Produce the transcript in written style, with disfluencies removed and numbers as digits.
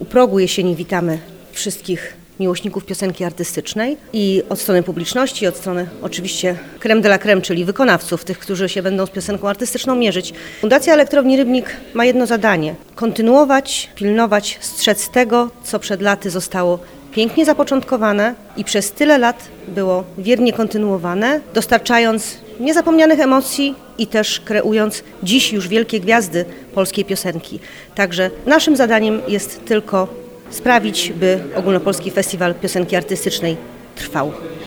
progu jesieni witamy wszystkich miłośników piosenki artystycznej i od strony publiczności, od strony oczywiście crème de la crème, czyli wykonawców, tych, którzy się będą z piosenką artystyczną mierzyć. Fundacja Elektrowni Rybnik ma jedno zadanie: kontynuować, pilnować, strzec tego, co przed laty zostało pięknie zapoczątkowane i przez tyle lat było wiernie kontynuowane, dostarczając niezapomnianych emocji i też kreując dziś już wielkie gwiazdy polskiej piosenki. Także naszym zadaniem jest tylko sprawić, by Ogólnopolski Festiwal Piosenki Artystycznej trwał.